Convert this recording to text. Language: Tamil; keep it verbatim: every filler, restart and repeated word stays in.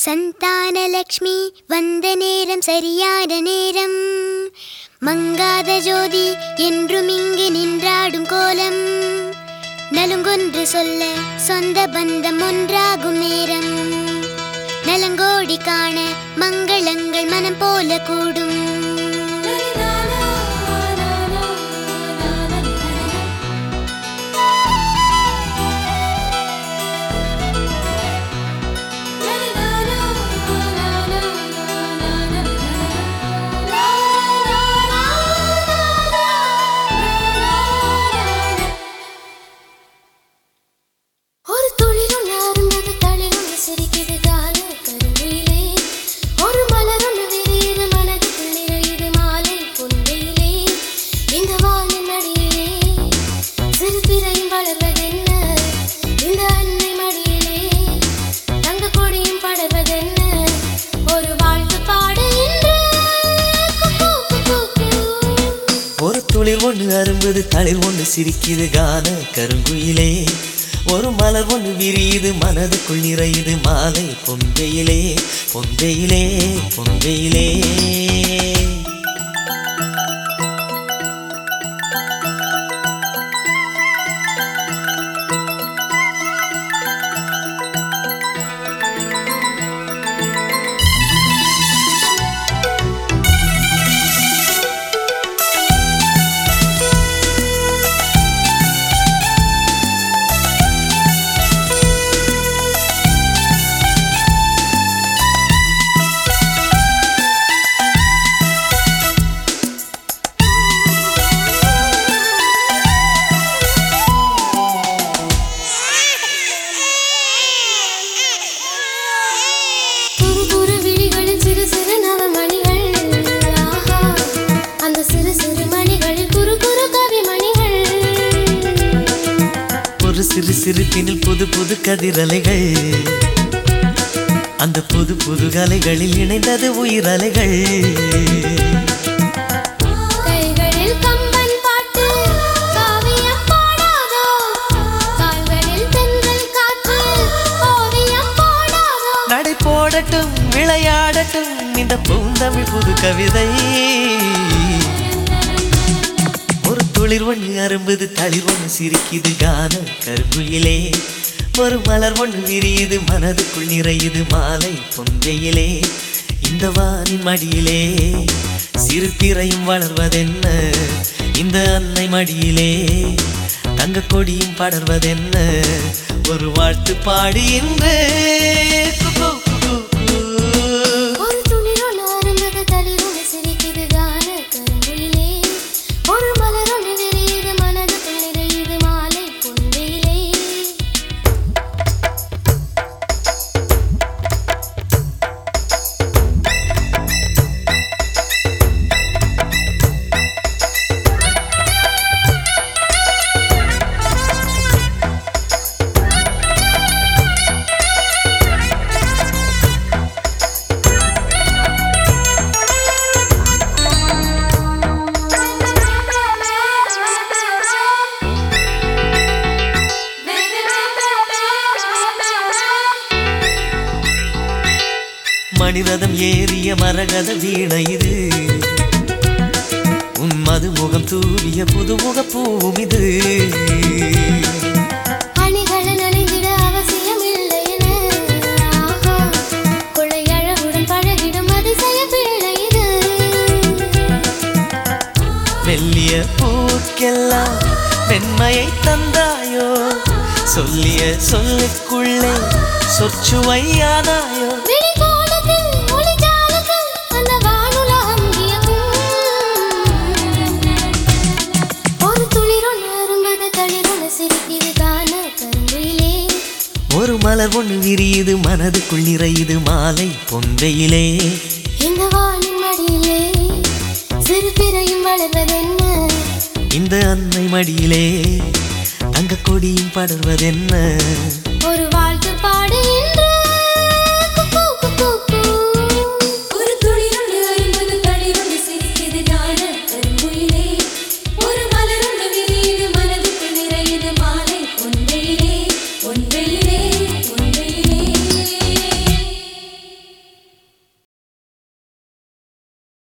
சந்தானலக்ஷ்மி வந்த நேரம் சரியான நேரம், மங்காத ஜோதி என்றும் இங்கு நின்றாடும் கோலம், நலுங்கொன்று சொல்ல சொந்த பந்தம் ஒன்றாகும் நேரம், நலங்கோடி காண மங்களங்கள் மனம் போல கூடும். துளிர் ஒன்று அரும்புது தளிர் ஒன்று சிரிக்குது கான கருங்குயிலே, ஒரு மலர் ஒன்று விரியுது மனதுக்குள் நிறையுது மாலை பொந்தையிலே பொந்தையிலே பொந்தையிலே. சிறு சிறுப்பினில் புது புது கதிரலைகள், அந்த புது புது கலைகளில் இணைந்தது உயிரலைகள். கைகளில் கம்பன் பாட்டு காவியம் பாடாதோ, கால்களில் தென்றல் காற்று ஓவியம் போடாதோ. நடை போடட்டும் விளையாடட்டும் இந்த பூந்தமிழ் புது கவிதை, ஒரு துளிர் ஒன்று அரும்புது தளிர் ஒன்று சிரிக்குது கான கருங்குயிலே, ஒரு மலர் ஒன்று விரியுது மனதுக்குள் நிறையுது மாலை பொந்தையிலே. இந்த வானின் மடியிலே சிறு பிறையும் வளர்வதென்ன, இந்த அன்னை மடியிலே தங்க கொடியும் படர்வதென்ன, ஒரு வாழ்த்து பாடுகின்ற மணிரதம் ஏறிய மரகத வீணை இது, உன் மதுமுகம் தூவிய புதுமுக பூவும் இது. அணிகளை நனைந்திட அவசியம் இல்லை என, கொள்ளையழகுடன் பழகிடும் அதிசய பிள்ளை இது. மெல்லிய பூக்கெல்லாம் மென்மையை தந்தாயோ, சொல்லிய சொல்லுக்குள்ளே சொற்சுவையானாயோ. ஒரு மலர் ஒன்று விரியுது மனதுக்குள் நிறையுது மாலை பொந்தையிலே, இந்த வானின் மடியிலே சிறு பிறையும் வளர்வதென்ன, இந்த அன்னை மடியிலே தங்க கொடியும் படர்வதென்ன, ஒரு வாழ்த்து